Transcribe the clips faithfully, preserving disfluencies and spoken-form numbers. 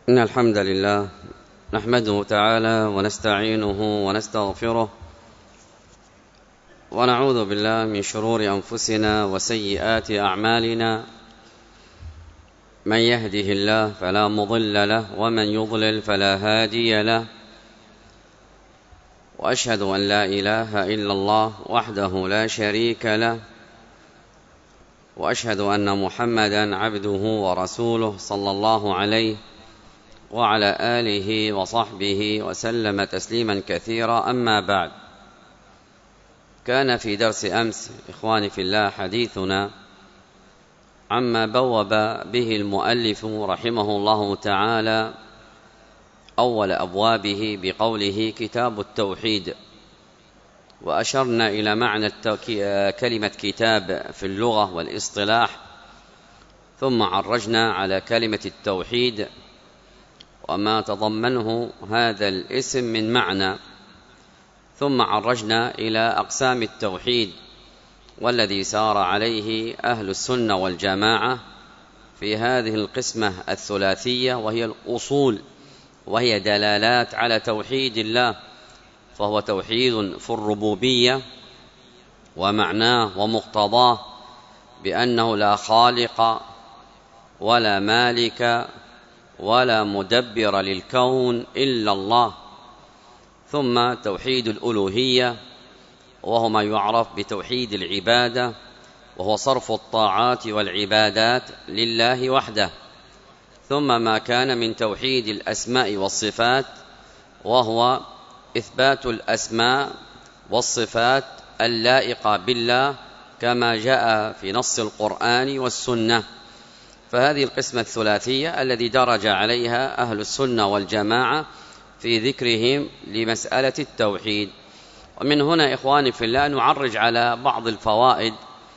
إن الحمد لله نحمده تعالى ونستعينه ونستغفره ونعوذ بالله من شرور أنفسنا وسيئات أعمالنا. من يهده الله فلا مضل له ومن يضلل فلا هادي له، وأشهد أن لا إله إلا الله وحده لا شريك له، وأشهد أن محمدا عبده ورسوله صلى الله عليه وعلى آله وصحبه وسلم تسليما كثيرا. أما بعد، كان في درس أمس إخواني في الله حديثنا عما بوب به المؤلف رحمه الله تعالى أول أبوابه بقوله كتاب التوحيد، وأشرنا إلى معنى كلمة كتاب في اللغة والاصطلاح، ثم عرجنا على كلمة التوحيد وما تضمنه هذا الاسم من معنى، ثم عرجنا إلى أقسام التوحيد والذي سار عليه أهل السنة والجماعة في هذه القسمة الثلاثية، وهي الأصول، وهي دلالات على توحيد الله. فهو توحيد في الربوبية ومعناه ومقتضاه بأنه لا خالق ولا مالك ولا مدبر للكون إلا الله. ثم توحيد الألوهية، وهو ما يعرف بتوحيد العبادة، وهو صرف الطاعات والعبادات لله وحده. ثم ما كان من توحيد الأسماء والصفات، وهو إثبات الأسماء والصفات اللائقة بالله كما جاء في نص القرآن والسنة. فهذه القسمة الثلاثية الذي درج عليها أهل السنة والجماعة في ذكرهم لمسألة التوحيد. ومن هنا إخواني في الله نعرج على بعض الفوائد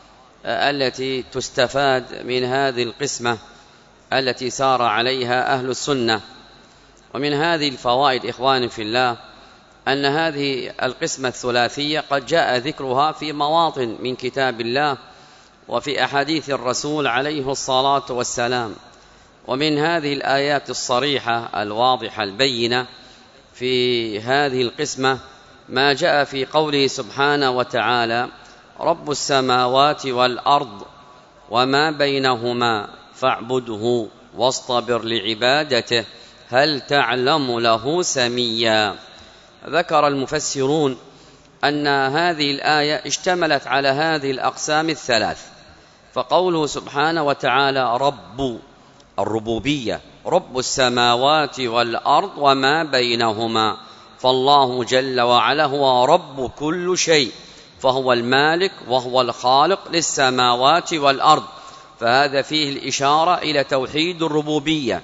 التي تستفاد من هذه القسمة التي سار عليها أهل السنة. ومن هذه الفوائد إخواني في الله أن هذه القسمة الثلاثية قد جاء ذكرها في مواطن من كتاب الله وفي أحاديث الرسول عليه الصلاة والسلام. ومن هذه الآيات الصريحة الواضحة البينة في هذه القسمة ما جاء في قوله سبحانه وتعالى: رب السماوات والأرض وما بينهما فاعبده واصطبر لعبادته هل تعلم له سميا. ذكر المفسرون أن هذه الآية اشتملت على هذه الأقسام الثلاث. فقوله سبحانه وتعالى رب الربوبية، رب السماوات والأرض وما بينهما، فالله جل وعلا هو رب كل شيء، فهو المالك وهو الخالق للسماوات والأرض. فهذا فيه الإشارة إلى توحيد الربوبية.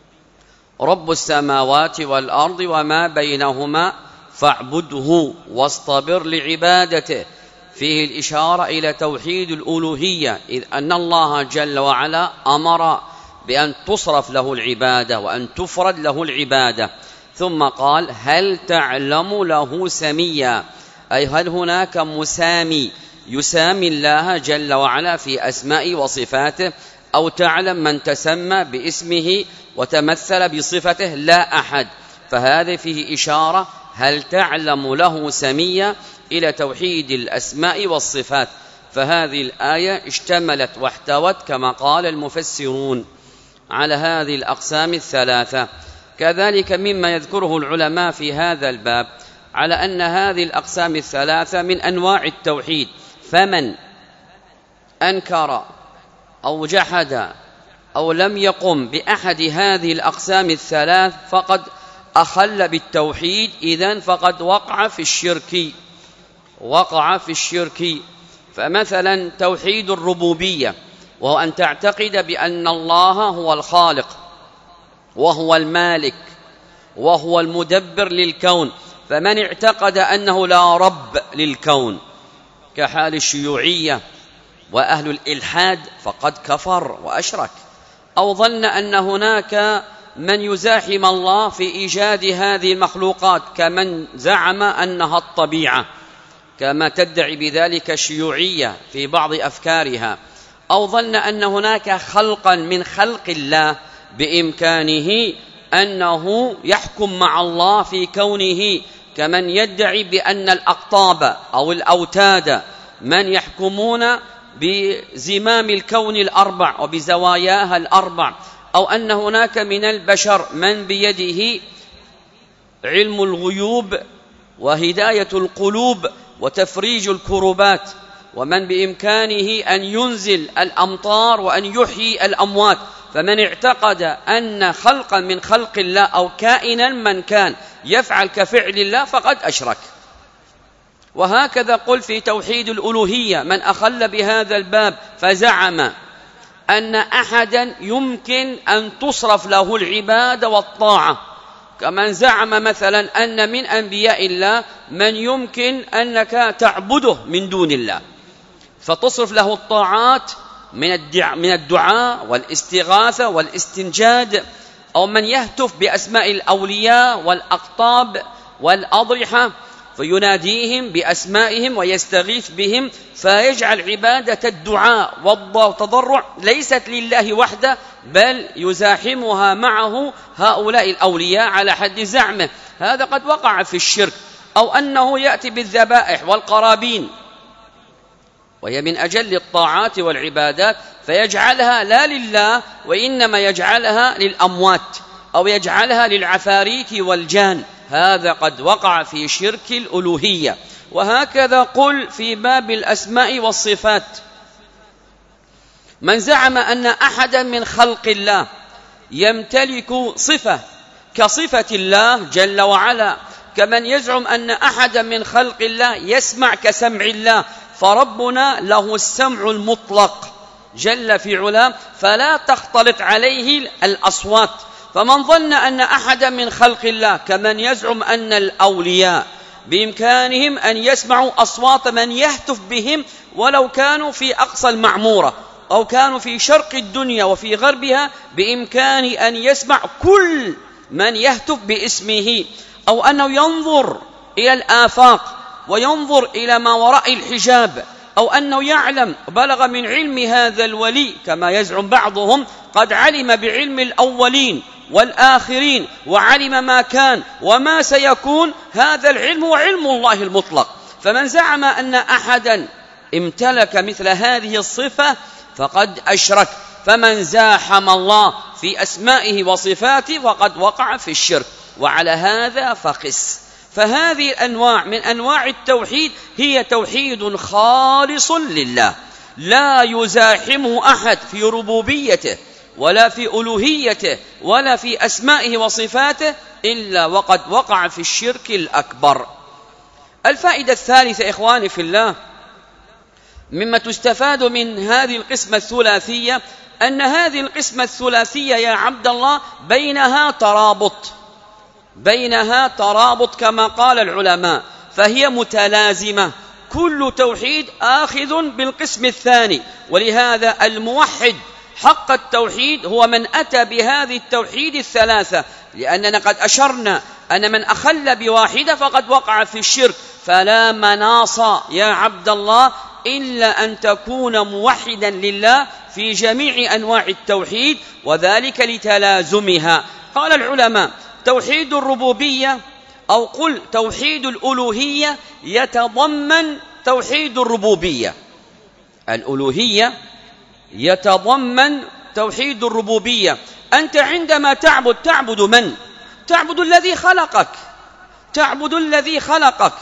رب السماوات والأرض وما بينهما فاعبده واصطبر لعبادته، فيه الإشارة إلى توحيد الألوهية، إذ أن الله جل وعلا أمر بأن تصرف له العبادة وأن تفرد له العبادة. ثم قال هل تعلم له سميا، أي هل هناك مسامي يسامي الله جل وعلا في أسماء وصفاته، أو تعلم من تسمى باسمه وتمثل بصفته؟ لا أحد. فهذا فيه إشارة هل تعلم له سميا إلى توحيد الأسماء والصفات. فهذه الآية اشتملت واحتوت كما قال المفسرون على هذه الأقسام الثلاثة. كذلك مما يذكره العلماء في هذا الباب على أن هذه الأقسام الثلاثة من أنواع التوحيد، فمن أنكر أو جحد أو لم يقم بأحد هذه الأقسام الثلاث فقد أخل بالتوحيد، إذن فقد وقع في الشرك وقع في الشرك. فمثلا توحيد الربوبية، وهو أن تعتقد بأن الله هو الخالق وهو المالك وهو المدبر للكون. فمن اعتقد أنه لا رب للكون كحال الشيوعية وأهل الإلحاد فقد كفر وأشرك، أو ظن أن هناك من يزاحم الله في إيجاد هذه المخلوقات كمن زعم أنها الطبيعة، كما تدعي بذلك الشيوعية في بعض أفكارها، أو ظن أن هناك خلقا من خلق الله بإمكانه أنه يحكم مع الله في كونه كمن يدعي بأن الأقطاب أو الأوتاد من يحكمون بزمام الكون الأربع وبزواياها الأربع، أو أن هناك من البشر من بيده علم الغيوب وهداية القلوب وتفريج الكربات، ومن بإمكانه أن ينزل الأمطار وأن يحيي الأموات. فمن اعتقد أن خلقا من خلق الله أو كائنا من كان يفعل كفعل الله فقد أشرك. وهكذا قل في توحيد الألوهية من أخل بهذا الباب فزعم أن أحدا يمكن أن تصرف له العبادة والطاعة، كمن زعم مثلا أن من أنبياء الله من يمكن أنك تعبده من دون الله فتصرف له الطاعات من الدعاء والاستغاثة والاستنجاد، أو من يهتف بأسماء الأولياء والأقطاب والأضرحة فيناديهم بأسمائهم ويستغيث بهم، فيجعل عبادة الدعاء والتضرع ليست لله وحده بل يزاحمها معه هؤلاء الأولياء على حد زعمه. هذا قد وقع في الشرك. أو أنه يأتي بالذبائح والقرابين وهي من أجل الطاعات والعبادات فيجعلها لا لله وإنما يجعلها للأموات أو يجعلها للعفاريت والجان، هذا قد وقع في شرك الألوهية. وهكذا قل في باب الأسماء والصفات من زعم أن أحدا من خلق الله يمتلك صفة كصفة الله جل وعلا، كمن يزعم أن أحدا من خلق الله يسمع كسمع الله، فربنا له السمع المطلق جل في علاه فلا تختلط عليه الأصوات. فمن ظن أن أحدا من خلق الله كمن يزعم أن الأولياء بإمكانهم أن يسمعوا أصوات من يهتف بهم ولو كانوا في أقصى المعمورة أو كانوا في شرق الدنيا وفي غربها، بإمكان أن يسمع كل من يهتف باسمه، أو أنه ينظر إلى الآفاق وينظر إلى ما وراء الحجاب، أو أنه يعلم بلغ من علم هذا الولي كما يزعم بعضهم قد علم بعلم الأولين والآخرين وعلم ما كان وما سيكون، هذا العلم وعلم الله المطلق. فمن زعم أن أحدا امتلك مثل هذه الصفة فقد أشرك، فمن زاحم الله في أسمائه وصفاته فقد وقع في الشرك، وعلى هذا فقس. فهذه الأنواع من أنواع التوحيد هي توحيد خالص لله لا يزاحمه أحد في ربوبيته ولا في ألوهيته ولا في أسمائه وصفاته إلا وقد وقع في الشرك الأكبر. الفائدة الثالثة إخواني في الله مما تستفاد من هذه القسمة الثلاثية أن هذه القسمة الثلاثية يا عبد الله بينها ترابط بينها ترابط كما قال العلماء، فهي متلازمة، كل توحيد آخذ بالقسم الثاني. ولهذا الموحد حق التوحيد هو من أتى بهذه التوحيد الثلاثة، لأننا قد أشرنا أن من أخل بواحدة فقد وقع في الشرك، فلا مناص يا عبد الله إلا أن تكون موحدا لله في جميع أنواع التوحيد، وذلك لتلازمها. قال العلماء توحيد الربوبية أو قل توحيد الألوهية يتضمن توحيد الربوبية، الألوهية يتضمن توحيد الربوبية. أنت عندما تعبد تعبد من؟ تعبد الذي خلقك، تعبد الذي خلقك.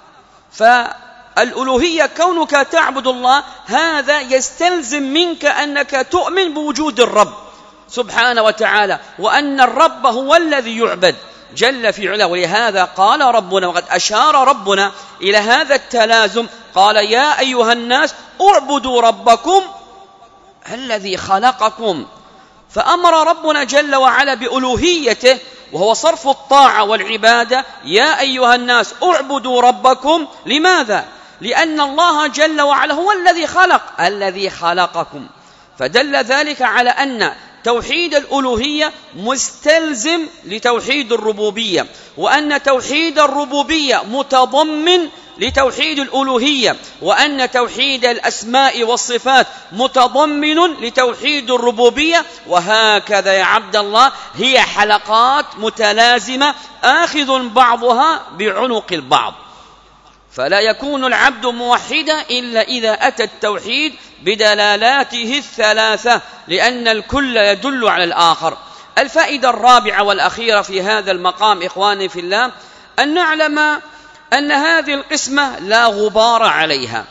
فالألوهية كونك تعبد الله هذا يستلزم منك أنك تؤمن بوجود الرب سبحانه وتعالى، وأن الرب هو الذي يعبد جل في علاه. ولهذا قال ربنا وقد أشار ربنا إلى هذا التلازم، قال يا أيها الناس اعبدوا ربكم الذي خلقكم. فأمر ربنا جل وعلا بألوهيته وهو صرف الطاعة والعبادة، يا أيها الناس اعبدوا ربكم. لماذا؟ لأن الله جل وعلا هو الذي خلق الذي خلقكم، فدل ذلك على أن توحيد الألوهية مستلزم لتوحيد الربوبية، وأن توحيد الربوبية متضمن لتوحيد الألوهية، وأن توحيد الأسماء والصفات متضمن لتوحيد الربوبية. وهكذا يا عبد الله هي حلقات متلازمة آخذ بعضها بعنق البعض، فلا يكون العبد موحدا إلا إذا أتى التوحيد بدلالاته الثلاثة، لأن الكل يدل على الآخر. الفائدة الرابعة والأخيرة في هذا المقام إخواني في الله أن نعلم أن هذه القسمة لا غبار عليها.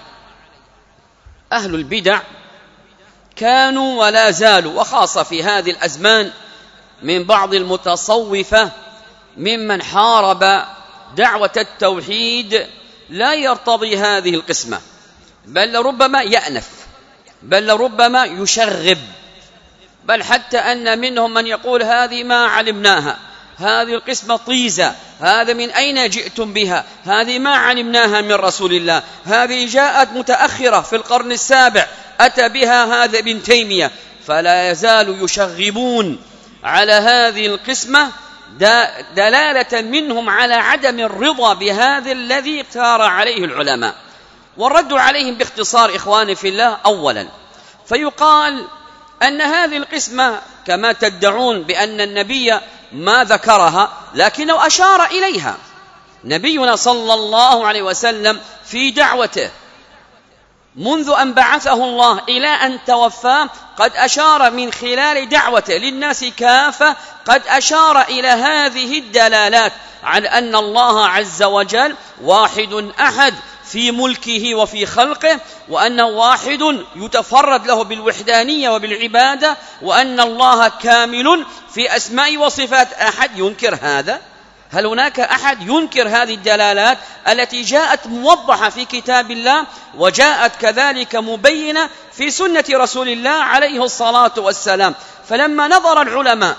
أهل البدع كانوا ولا زالوا، وخاصة في هذه الأزمان من بعض المتصوفة ممن حارب دعوة التوحيد، لا يرتضي هذه القسمة، بل ربما يأنف، بل ربما يشغب، بل حتى أن منهم من يقول هذه ما علمناها، هذه القسمة طيزة، هذا من أين جئتم بها، هذه ما علمناها من رسول الله، هذه جاءت متأخرة في القرن السابع أتى بها هذا ابن تيمية. فلا يزال يشغبون على هذه القسمة دلالة منهم على عدم الرضا بهذا الذي اختار عليه العلماء. والرد عليهم باختصار إخواني في الله: أولا، فيقال أن هذه القسمة كما تدعون بأن النبي ما ذكرها لكنه أشار إليها. نبينا صلى الله عليه وسلم في دعوته منذ أن بعثه الله إلى أن توفاه قد أشار من خلال دعوته للناس كافة، قد أشار إلى هذه الدلالات على أن الله عز وجل واحد أحد في ملكه وفي خلقه، وأنه واحد يتفرد له بالوحدانية وبالعبادة، وأن الله كامل في أسماء وصفات. أحد ينكر هذا؟ هل هناك أحد ينكر هذه الدلالات التي جاءت موضحة في كتاب الله وجاءت كذلك مبينة في سنة رسول الله عليه الصلاة والسلام؟ فلما نظر العلماء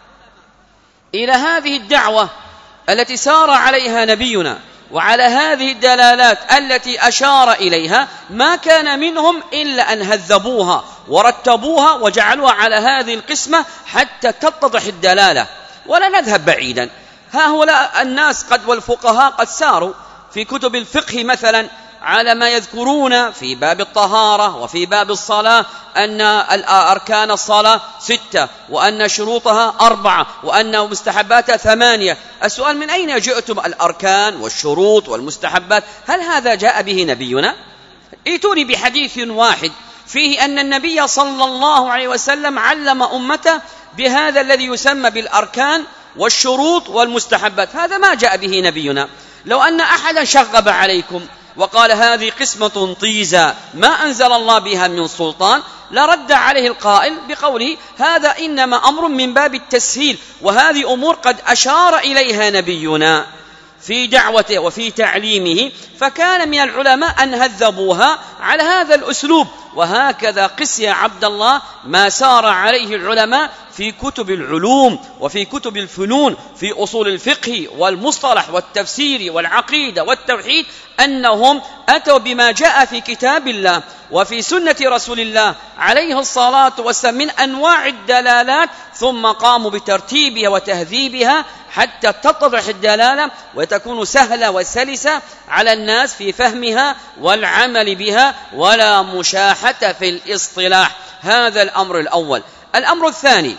إلى هذه الدعوة التي سار عليها نبينا وعلى هذه الدلالات التي أشار إليها، ما كان منهم إلا أن هذبوها ورتبوها وجعلوها على هذه القسمة حتى تتضح الدلالة. ولا نذهب بعيدا، هؤلاء الناس قد والفقهاء قد ساروا في كتب الفقه مثلا على ما يذكرون في باب الطهارة وفي باب الصلاة أن أركان الصلاة ستة، وأن شروطها أربعة، وأن مستحباتها ثمانية. السؤال: من أين جئتم الأركان والشروط والمستحبات؟ هل هذا جاء به نبينا؟ ائتوني بحديث واحد فيه أن النبي صلى الله عليه وسلم علم أمته بهذا الذي يسمى بالأركان والشروط والمستحبات. هذا ما جاء به نبينا. لو أن أحدا شغب عليكم وقال هذه قسمة طيزة ما أنزل الله بها من سلطان، لرد عليه القائل بقوله هذا إنما أمر من باب التسهيل، وهذه أمور قد أشار إليها نبينا في دعوته وفي تعليمه، فكان من العلماء أن هذبوها على هذا الأسلوب. وهكذا قس يا عبد الله ما سار عليه العلماء في كتب العلوم وفي كتب الفنون، في أصول الفقه والمصطلح والتفسير والعقيدة والتوحيد، أنهم أتوا بما جاء في كتاب الله وفي سنة رسول الله عليه الصلاة والسلام من أنواع الدلالات، ثم قاموا بترتيبها وتهذيبها حتى تتضح الدلالة وتكون سهلة وسلسة على الناس في فهمها والعمل بها، ولا مشاحة في الاصطلاح. هذا الأمر الأول. الأمر الثاني: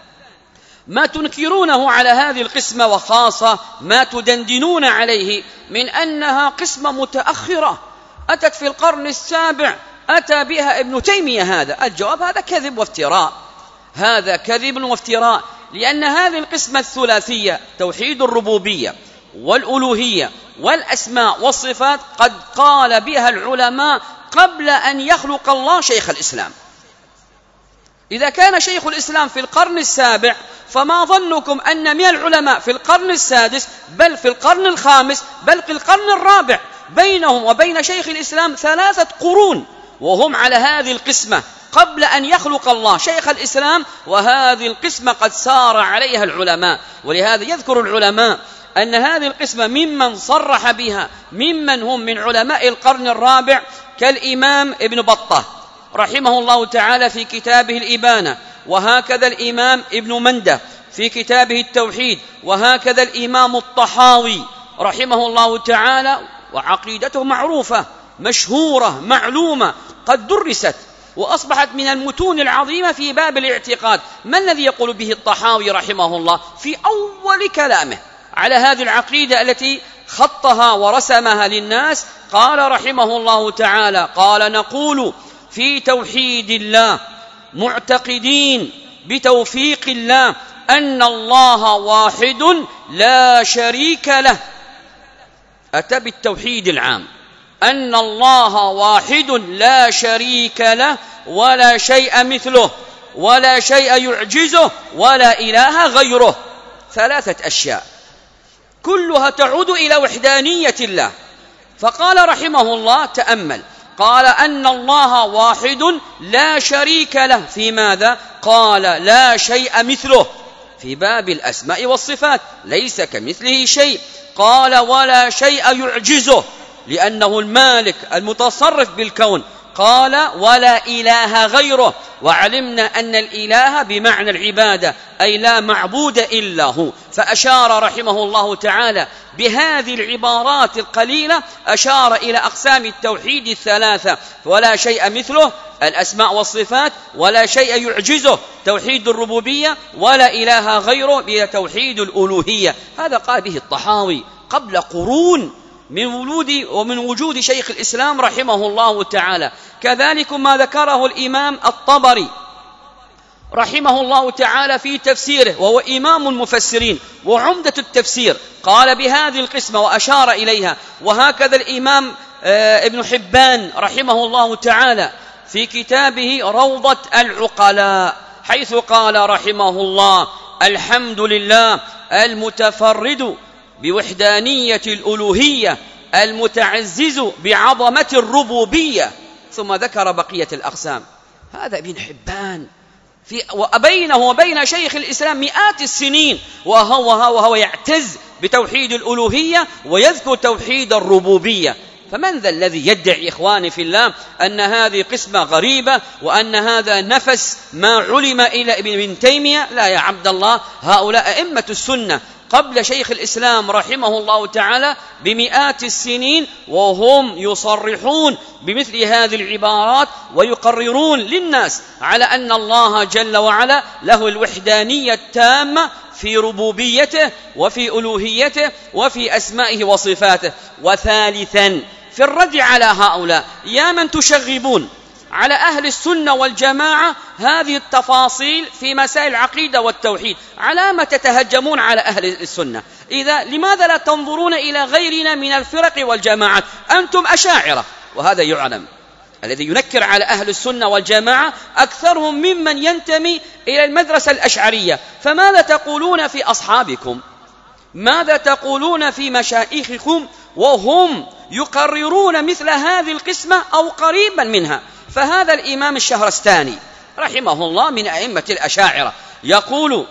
ما تنكرونه على هذه القسمة، وخاصة ما تدندنون عليه من أنها قسمة متأخرة أتت في القرن السابع أتى بها ابن تيمية. هذا الجواب: هذا كذب وافتراء، هذا كذب وافتراء، لأن هذه القسمة الثلاثية توحيد الربوبية والألوهية والأسماء والصفات قد قال بها العلماء قبل أن يخلق الله شيخ الإسلام. إذا كان شيخ الإسلام في القرن السابع، فما ظنكم أن من العلماء في القرن السادس، بل في القرن الخامس، بل في القرن الرابع، بينهم وبين شيخ الإسلام ثلاثة قرون وهم على هذه القسمة قبل أن يخلق الله شيخ الإسلام، وهذه القسمة قد سار عليها العلماء. ولهذا يذكر العلماء أن هذه القسمة ممن صرح بها ممن هم من علماء القرن الرابع كالإمام ابن بطة رحمه الله تعالى في كتابه الإبانة، وهكذا الإمام ابن منده في كتابه التوحيد، وهكذا الإمام الطحاوي رحمه الله تعالى، وعقيدته معروفة مشهورة معلومة قد درست وأصبحت من المتون العظيمة في باب الاعتقاد. ما الذي يقول به الطحاوي رحمه الله في أول كلامه على هذه العقيدة التي خطها ورسمها للناس؟ قال رحمه الله تعالى: قال: نقول في توحيد الله معتقدين بتوفيق الله أن الله واحد لا شريك له. أتى بالتوحيد العام، أن الله واحد لا شريك له ولا شيء مثله ولا شيء يعجزه ولا إله غيره. ثلاثة أشياء كلها تعود إلى وحدانية الله. فقال رحمه الله: تأمل، قال: أن الله واحد لا شريك له في ماذا؟ قال: لا شيء مثله في باب الأسماء والصفات، ليس كمثله شيء. قال: ولا شيء يعجزه لأنه المالك المتصرف بالكون. قال: ولا إله غيره. وعلمنا أن الإله بمعنى العبادة، أي لا معبود إلا هو. فأشار رحمه الله تعالى بهذه العبارات القليلة، أشار إلى أقسام التوحيد الثلاثة: ولا شيء مثله الأسماء والصفات، ولا شيء يعجزه توحيد الربوبية، ولا إله غيره بتوحيد الألوهية. هذا قال به الطحاوي قبل قرون من ولود ومن وجود شيخ الإسلام رحمه الله تعالى. كذلك ما ذكره الإمام الطبري رحمه الله تعالى في تفسيره، وهو إمام المفسرين وعمدة التفسير، قال بهذه القسمة وأشار إليها. وهكذا الإمام ابن حبان رحمه الله تعالى في كتابه روضة العقلاء، حيث قال رحمه الله: الحمد لله المتفرد بوحدانية الألوهية المتعزز بعظمة الربوبية. ثم ذكر بقية الأقسام. هذا ابن حبان في وبينه وبين شيخ الإسلام مئات السنين، وهو وهو يعتز بتوحيد الألوهية ويذكر توحيد الربوبية. فمن ذا الذي يدعي إخواني في الله أن هذه قسمة غريبة وأن هذا نفس ما علم إلى ابن تيمية؟ لا يا عبد الله، هؤلاء أئمة السنة قبل شيخ الإسلام رحمه الله تعالى بمئات السنين، وهم يصرحون بمثل هذه العبارات ويقررون للناس على أن الله جل وعلا له الوحدانية التامة في ربوبيته وفي ألوهيته وفي أسمائه وصفاته. وثالثا في الرد على هؤلاء يا من تشغبون على أهل السنة والجماعة هذه التفاصيل في مسائل العقيدة والتوحيد، على ما تتهجمون على أهل السنة؟ إذا لماذا لا تنظرون إلى غيرنا من الفرق والجماعات؟ أنتم أشاعرة، وهذا يعلم. الذي ينكر على أهل السنة والجماعة أكثرهم ممن ينتمي إلى المدرسة الأشعرية. فماذا تقولون في أصحابكم؟ ماذا تقولون في مشايخكم وهم يقررون مثل هذه القسمة أو قريبا منها؟ فهذا الإمام الشهرستاني رحمه الله من أئمة الأشاعرة يقول: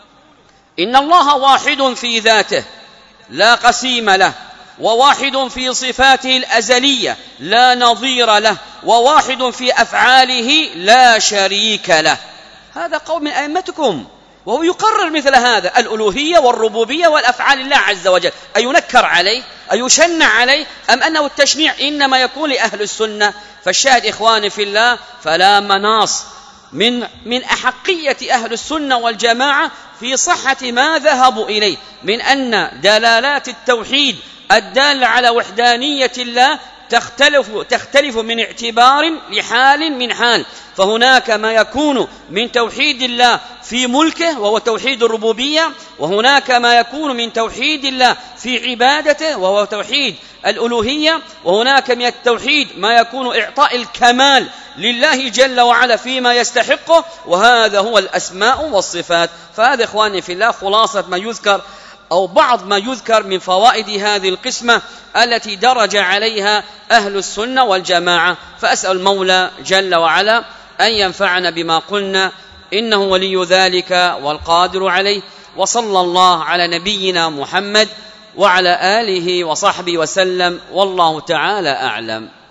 إن الله واحد في ذاته لا قسيم له، وواحد في صفاته الأزلية لا نظير له، وواحد في أفعاله لا شريك له. هذا قول من أئمتكم، وهو يقرر مثل هذا الألوهية والربوبية والأفعال الله عز وجل. أينكر عليه؟ أيشنع عليه؟ أم أنه التشنيع إنما يكون لأهل السنة؟ فالشاهد إخواني في الله، فلا مناص من من أحقية أهل السنة والجماعة في صحة ما ذهبوا إليه من أن دلالات التوحيد الدالة على وحدانية الله تختلف تختلف من اعتبار لحال من حال. فهناك ما يكون من توحيد الله في ملكه وهو توحيد الربوبية، وهناك ما يكون من توحيد الله في عبادته وهو توحيد الألوهية، وهناك من التوحيد ما يكون إعطاء الكمال لله جل وعلا فيما يستحقه، وهذا هو الأسماء والصفات. فهذا إخواني في الله خلاصة ما يذكر أو بعض ما يذكر من فوائد هذه القسمة التي درج عليها أهل السنة والجماعة. فأسأل المولى جل وعلا أن ينفعنا بما قلنا، إنه ولي ذلك والقادر عليه. وصلى الله على نبينا محمد وعلى آله وصحبه وسلم، والله تعالى أعلم.